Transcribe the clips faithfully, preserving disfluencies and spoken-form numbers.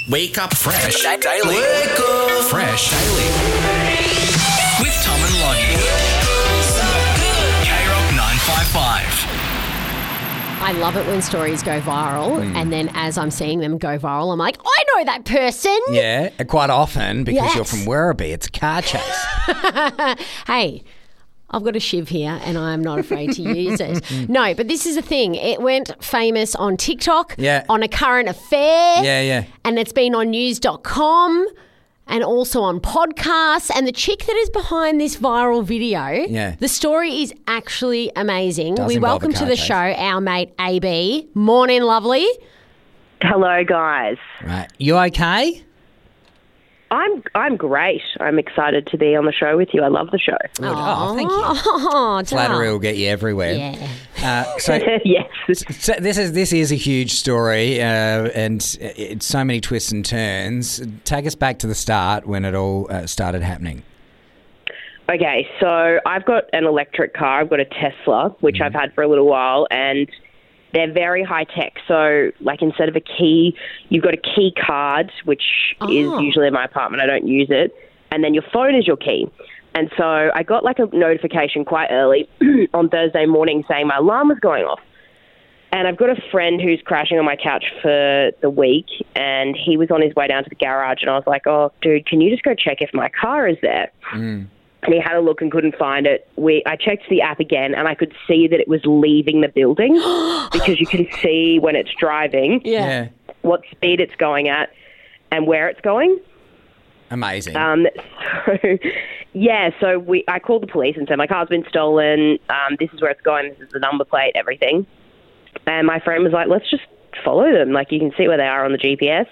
Wake up fresh daily. Wake up fresh daily. With Tom and Lonnie. K Rock nine five five. I love it when stories go viral, Hmm. and then as I'm seeing them go viral, I'm like, I know that person. Yeah, quite often because Yes. you're from Werribee. It's a car chase. Hey, I've got a shiv here and I'm not afraid to use it. No, but this is the thing. It went famous on TikTok, Yeah. on A Current Affair. Yeah, yeah. And it's been on news dot com and also on podcasts. And the chick that is behind this viral video, Yeah. the story is actually amazing. Does we involve welcome a to car the chase. show our mate A B. Morning, lovely. Hello, guys. Right. You okay? I'm I'm great. I'm excited to be on the show with you. I love the show. Good. Oh, thank you. Oh, Flattery darling. will get you everywhere. Yeah. Uh, so, Yes. so this is this is a huge story, uh, and it's so many twists and turns. Take us back to the start when it all uh, started happening. Okay, so I've got an electric car. I've got a Tesla, which I've had for a little while, and they're very high tech. So, like, instead of a key, you've got a key card, which Oh. is usually in my apartment. I don't use it. And then your phone is your key. And so I got like a notification quite early on Thursday morning saying my alarm was going off. And I've got a friend who's crashing on my couch for the week, and he was on his way down to the garage, and I was like, oh, dude, can you just go check if my car is there? And he had a look and couldn't find it. We I checked the app again, and I could see that it was leaving the building because you can see when it's driving Yeah. what speed it's going at and where it's going. Amazing. Um, so, yeah, so we I called the police and said, my car's been stolen. Um, this is where it's going. This is the number plate, everything. And my friend was like, let's just follow them. Like, you can see where they are on the G P S.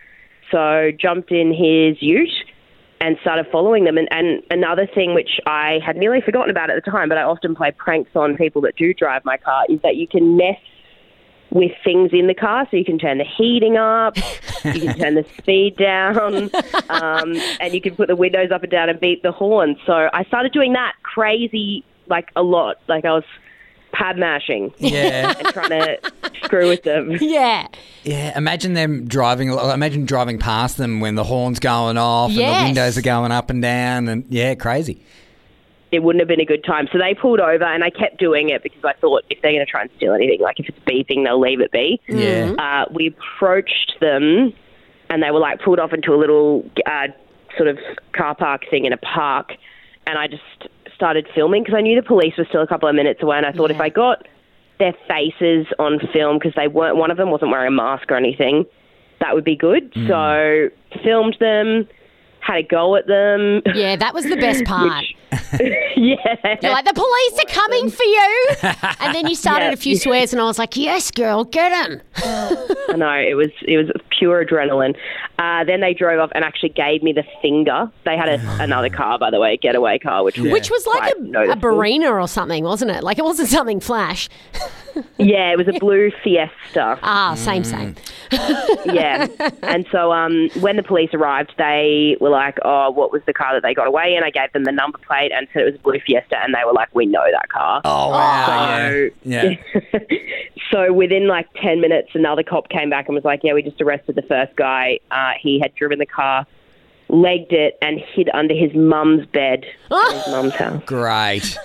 So jumped in his ute and started following them. And, and another thing which I had nearly forgotten about at the time, but I often play pranks on people that do drive my car, is that you can mess with things in the car. So you can turn the heating up, you can turn the speed down, um, and you can put the windows up and down and beep the horn. So I started doing that crazy, like a lot. Like I was pad mashing yeah. and trying to screw with them. Yeah. Yeah, imagine them driving. Imagine driving past them when the horn's going off and Yes. the windows are going up and down, and yeah, crazy. It wouldn't have been a good time. So they pulled over, and I kept doing it because I thought if they're going to try and steal anything, like if it's beeping, they'll leave it be. Yeah. Uh, we approached them, and they were like pulled off into a little uh, sort of car park thing in a park, and I just started filming because I knew the police were still a couple of minutes away, and I thought Yeah. if I got their faces on film, because they weren't, one of them wasn't wearing a mask or anything, that would be good. So filmed them, had a go at them. Yeah, that was the best part. Yeah. You're like, the police are coming for you. And then you started Yeah. a few swears and I was like, yes, girl, get him. I know, it was it was pure adrenaline. Uh, then they drove off and actually gave me the finger. They had a, another car, by the way, a getaway car, which was Which was like quite a, a noticeable. Barina or something, wasn't it? Like it wasn't something flash. Yeah, it was a blue Fiesta. Ah, same, same. Yeah. And so um, when the police arrived, they were like, oh, what was the car that they got away in? I gave them the number plate and said it was a blue Fiesta, and they were like, we know that car. Oh wow! So, yeah. yeah. So within like ten minutes, another cop came back and was like, yeah, we just arrested the first guy. Uh, he had driven the car, legged it, and hid under his mum's bed at his mum's house. Great.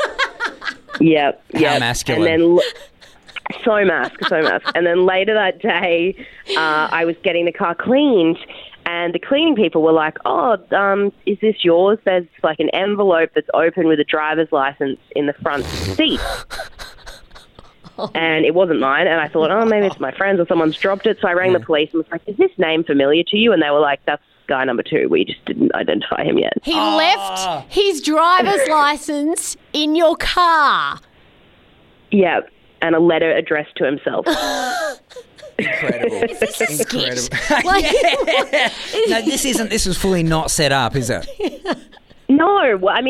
Yep. How yep. masculine. And then l- so mask, so mask. And then later that day, uh, I was getting the car cleaned, and the cleaning people were like, oh, um, is this yours? There's like an envelope that's open with a driver's license in the front seat. And it wasn't mine, and I thought, oh, maybe it's my friend's or someone's dropped it. So I rang the police and was like, is this name familiar to you? And they were like, that's guy number two. We just didn't identify him yet. He left his driver's license in your car. Yeah, and a letter addressed to himself. Incredible. Is this a Incredible. skit? Like, No, this isn't. This was fully not set up, is it? No, well, I mean,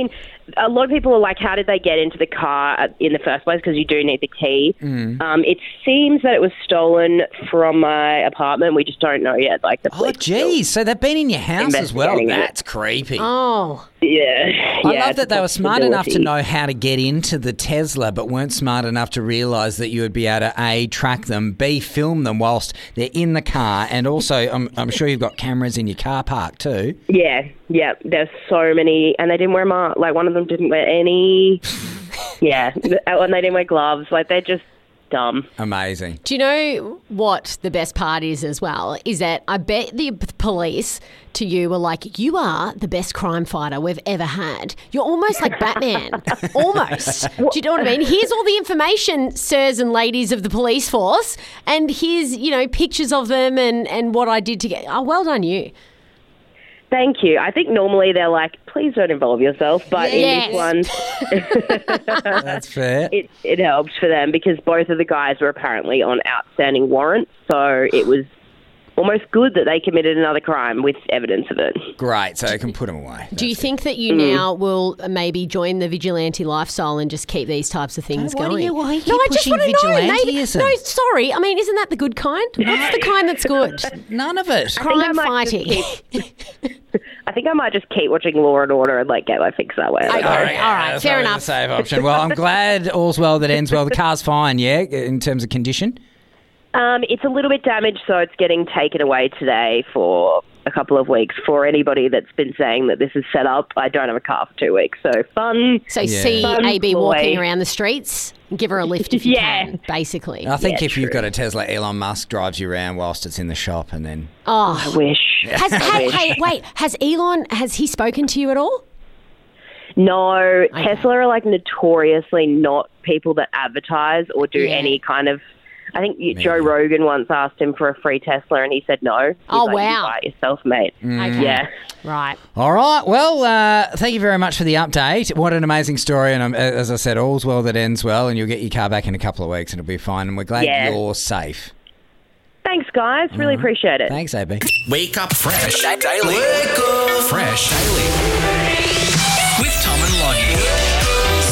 a lot of people are like, how did they get into the car at- in the first place? Because you do need the key. Mm. Um, it seems that it was stolen from my apartment. We just don't know yet. Like the Oh, police are still- geez. So they've been in your house as well. investigating it. That's creepy. Oh, Yeah. I yeah, love it's that they a were smart enough to possibility. know how to get into the Tesla, but weren't smart enough to realise that you would be able to A, track them, B, film them whilst they're in the car, and also I'm, I'm sure you've got cameras in your car park too. Yeah, yeah. There's so many, and they didn't wear masks. Like one of them didn't wear any. Yeah, and they didn't wear gloves. Like they're just dumb. Amazing. do you know what the best part is as well? Is that I bet the p- police to you were like, you are the best crime fighter we've ever had. You're almost like Batman. Almost. Do you know what I mean? Here's all the information, sirs and ladies of the police force, and here's, you know, pictures of them and, and what I did to get. Oh, well done you. Thank you. I think normally they're like, please don't involve yourself, but Yes. in this one, That's fair. it it helped for them because both of the guys were apparently on outstanding warrants, so it was almost good that they committed another crime with evidence of it. Great, so you can put them away. Do you think that you Mm. now will maybe join the vigilante lifestyle and just keep these types of things Why do going? you- why are you no, I just pushing want to know. Maybe, vigilantism? no, sorry. I mean, isn't that the good kind? What's the kind that's good? None of it. I Crime might just fighting. keep- I think I might just keep watching Law and Order and like get my fix that way. Okay. Like, All right, all right, that's fair probably enough. The safe option. Well, I'm glad all's well that ends well. The car's fine, yeah, in terms of condition. Um, it's a little bit damaged, so it's getting taken away today for a couple of weeks. For anybody that's been saying that this is set up, I don't have a car for two weeks, so fun. So Yeah. see Fun A B boy. walking around the streets, give her a lift if you Yeah. can, basically. I think Yeah, if you've true. got a Tesla, Elon Musk drives you around whilst it's in the shop, and then Oh, I wish. has, I hey, wish. hey, wait, has Elon, has he spoken to you at all? No, Tesla are like notoriously not people that advertise or do Yeah. any kind of. I think you, Joe Maybe. Rogan once asked him for a free Tesla, and he said no. He's Oh, like, wow. You buy it yourself, mate. Okay. Yeah. Right. All right. Well, uh, thank you very much for the update. What an amazing story. And um, as I said, all's well that ends well, and you'll get your car back in a couple of weeks and it'll be fine. And we're glad Yeah. you're safe. Thanks, guys. Really appreciate it. Thanks, A B. Wake up fresh daily. Wake up fresh daily. With Tom and Lodgy.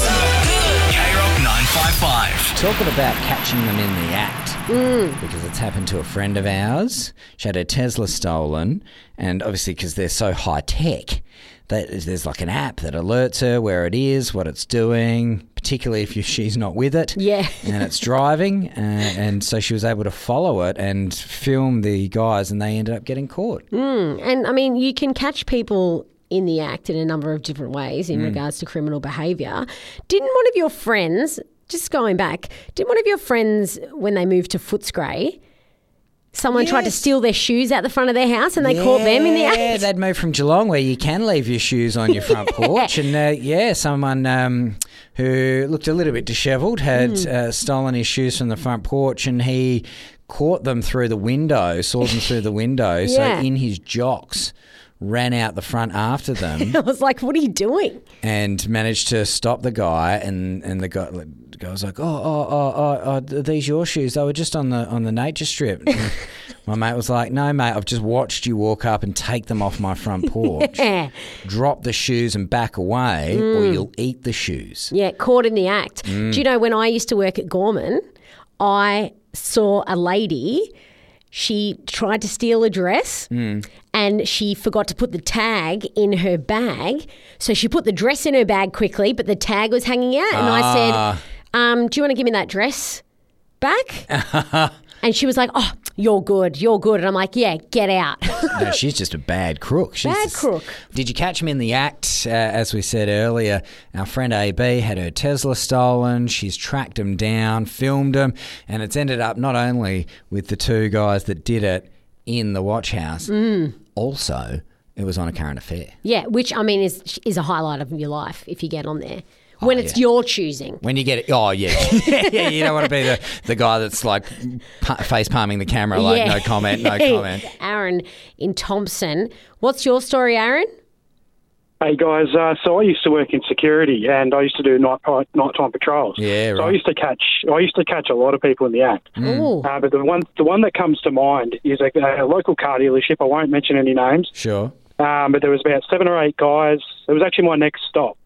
K Rock nine five five. Talking about catching them in the act, because it's happened to a friend of ours. She had her Tesla stolen, and obviously because they're so high tech, that is, there's like an app that alerts her where it is, what it's doing, particularly if you, she's not with it. Yeah. And it's driving, uh, and so she was able to follow it and film the guys, and they ended up getting caught. And I mean, you can catch people in the act in a number of different ways in regards to criminal behaviour. Didn't one of your friends, just going back, didn't one of your friends, when they moved to Footscray, someone tried to Yes. steal their shoes out the front of their house and they caught them in the Yeah, act? they'd moved from Geelong where you can leave your shoes on your front porch. And uh, yeah, someone um, who looked a little bit dishevelled had Hmm. uh, stolen his shoes from the front porch, and he caught them through the window, saw them through the window. Yeah. So in his jocks, ran out the front after them I was like, what are you doing? and managed to stop the guy. And, and the guy, the guy was like, oh, oh, oh, oh, oh, are these your shoes? They were just on the on the nature strip. And my mate was like, no, mate, I've just watched you walk up and take them off my front porch. Yeah. Drop the shoes and back away, or you'll eat the shoes. Yeah, caught in the act. Do you know, when I used to work at Gorman, I saw a lady, she tried to steal a dress and she forgot to put the tag in her bag. So she put the dress in her bag quickly, but the tag was hanging out. And I said, um, do you want to give me that dress back? And she was like, oh, you're good, you're good. And I'm like, yeah, get out. No, she's just a bad crook. She's Bad just- crook. Did you catch him in the act? Uh, as we said earlier, our friend A B had her Tesla stolen. She's tracked him down, filmed him, and it's ended up not only with the two guys that did it in the watch house, also it was on a current affair. Yeah, which I mean is is a highlight of your life if you get on there. When it's yeah. your choosing. When you get it, oh yeah, yeah, you don't want to be the, the guy that's like pa- face palming the camera, like Yeah. no comment, no comment. Aaron in Thompson. What's your story, Aaron? Hey guys, uh, so I used to work in security and I used to do night nighttime patrols. Yeah, So I right. used to catch I used to catch a lot of people in the act. Ooh. Uh, but the one the one that comes to mind is a, a local car dealership. I won't mention any names. Sure. Um, but there was about seven or eight guys. It was actually my next stop.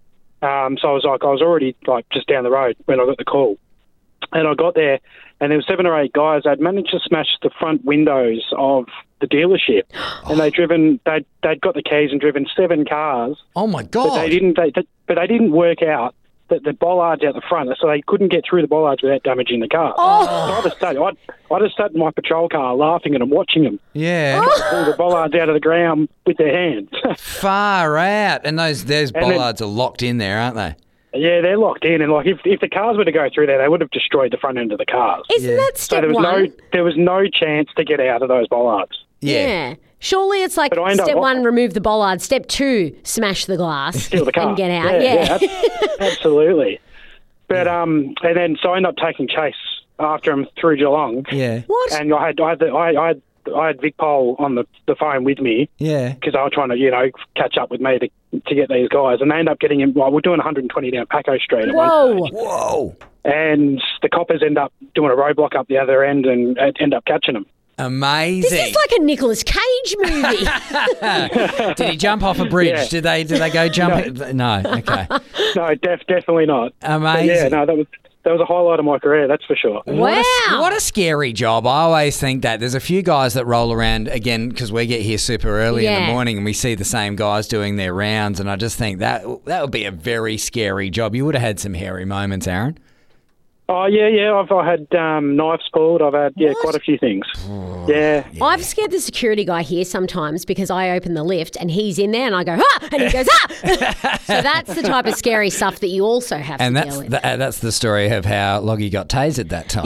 Um, so I was like, I was already like just down the road when I got the call. And I got there, and there were seven or eight guys. They'd managed to smash the front windows of the dealership, and they'd driven. They'd they'd got the keys and driven seven cars. Oh my But God. they didn't. They, they, but they didn't work out that the bollards out the front, so they couldn't get through the bollards without damaging the car. Oh. So I just sat. I I just sat in my patrol car, laughing at them, watching them Yeah. pull the bollards out of the ground with their hands. Far out. And those, those And then- bollards are locked in there, aren't they? Yeah, they're locked in, and like if if the cars were to go through there, they would have destroyed the front end of the cars. Isn't Yeah. that So step there was one? no there was no chance to get out of those bollards. Yeah. Surely it's like But I end up step wa- one, remove the bollard. Step two, smash the glass Steal the car and get out. Yeah. ab- absolutely. But um, and then so I ended up taking chase after him through Geelong. Yeah. What? And I had I had the, I, I had I had Vic Pole on the, the phone with me Yeah. because they were trying to you know catch up with me to to get these guys, and they ended up getting him. Well, we're doing one hundred twenty down Paco Street at one Whoa. stage, Whoa. and the coppers end up doing a roadblock up the other end and uh, end up catching them. Amazing. This is like a Nicolas Cage movie. Did he jump off a bridge? Yeah. Did they Did they go jumping? No. Okay. No, def, definitely not. But Amazing. yeah, no, that was that was a highlight of my career, that's for sure. What a, Wow. what a scary job. I always think that. There's a few guys that roll around, again, because we get here super early in Yeah. the morning and we see the same guys doing their rounds, and I just think that that would be a very scary job. You would have had some hairy moments, Aaron. Oh yeah, yeah. I've I had um, knives pulled. I've had yeah quite a few things. Yeah. I've scared the security guy here sometimes because I open the lift and he's in there and I go, ah, and he goes, ah. So that's the type of scary stuff that you also have And to that's deal with. the, uh, that's the story of how Loggy got tasered that time.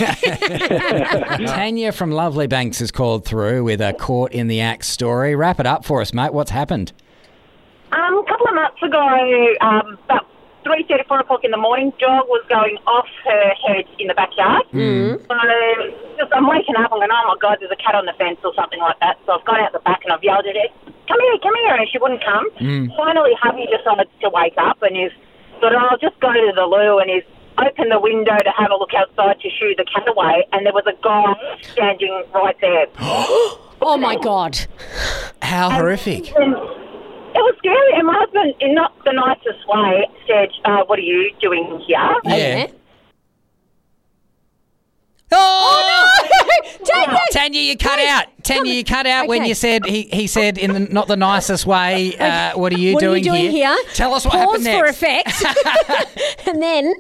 Tanya from Lovely Banks has called through with a caught in the act story. Wrap it up for us, mate. What's happened? Um, a couple of months ago, um, about three thirty, four o'clock in the morning, dog was going off her head in the backyard. Mm. So just, I'm waking up, I'm going, oh my God, there's a cat on the fence or something like that. So I've gone out the back and I've yelled at her, come here, come here, and she wouldn't come. Mm. Finally, hubby decides to wake up and he's thought, oh, I'll just go to the loo, and he's opened the window to have a look outside to shoo the cat away, and there was a guy standing right there. Oh my God. How horrific. And it was scary, and my husband, in not the nicest way, said, uh, what are you doing here? Yeah. Oh Oh, no! Tanya! Tanya, you cut out. Tanya, you cut out when Okay. you said he, he said in the, not the nicest way. Uh, what are you What are doing you doing here? Tell us what Pause happened for next. effect. And then,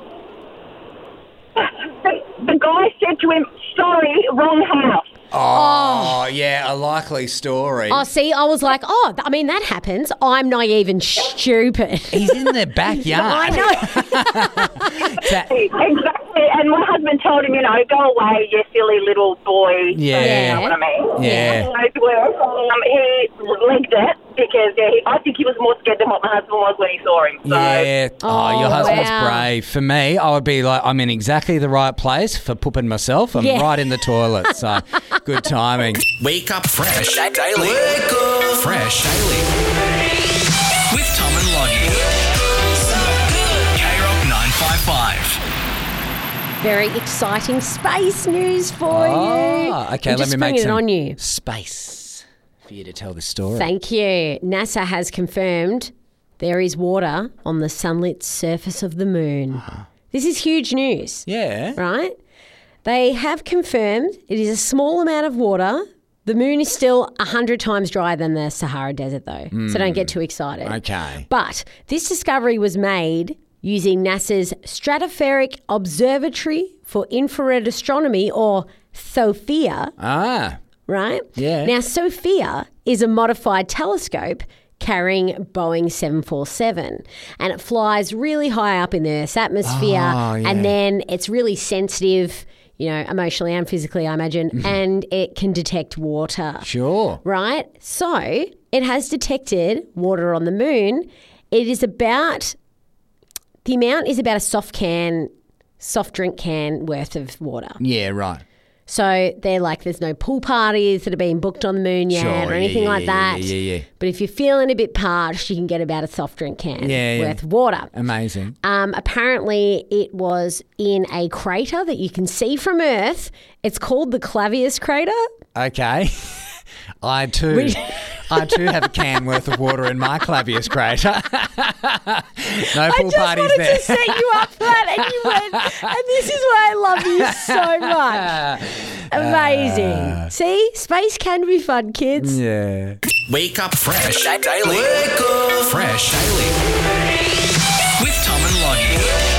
The, the guy said to him, sorry, wrong house. Oh, yeah, a likely story. oh, see, I was like, oh, I mean, that happens. I'm naive and stupid. He's in the backyard. I know. That- Exactly, and my husband told him, you know, go away, you silly little boy. Yeah. You know what I mean? Yeah. So, well, um, he legged it because yeah, he, I think he was more scared than what my husband was when he saw him. So. Yeah. Oh, your Oh, husband's wow. brave. For me, I would be like, I'm in exactly the right place for pooping myself. I'm Yeah. right in the toilet. So good timing. Wake up fresh daily. Wake up fresh daily. With Tom and Loggy. K Rock nine five five. Very exciting space news for you. Oh, okay. I'm Let just me make bringing it some on you. space for you to tell the story. Thank you. NASA has confirmed there is water on the sunlit surface of the moon. This is huge news, yeah. right? They have confirmed it is a small amount of water. The moon is still one hundred times drier than the Sahara Desert, though, so don't get too excited. Okay. But this discovery was made using NASA's Stratospheric Observatory for Infrared Astronomy, or SOFIA, Ah. right? Yeah. Now, SOFIA is a modified telescope carrying Boeing seven forty-seven, and it flies really high up in the Earth's atmosphere, Oh, yeah. and then it's really sensitive, you know, emotionally and physically, I imagine, and it can detect water. Sure. Right? So it has detected water on the moon. It is about, the amount is about a soft can, soft drink can worth of water. Yeah, right. So they're like, there's no pool parties that are being booked on the moon yet Sure, or yeah, anything yeah, like yeah, that. yeah, yeah, yeah. But if you're feeling a bit parched, you can get about a soft drink can Yeah, yeah. worth of water. Amazing. Um, apparently, it was in a crater that you can see from Earth. It's called the Clavius crater. Okay. I too. Which- I too have a can worth of water in my Clavius crate. No pool I just parties wanted there. to set you up for that, and you went, and this is why I love you so much. Amazing. Uh, See, space can be fun, kids. Yeah. Wake up fresh daily. Wake up fresh daily. With Tom and Loggy.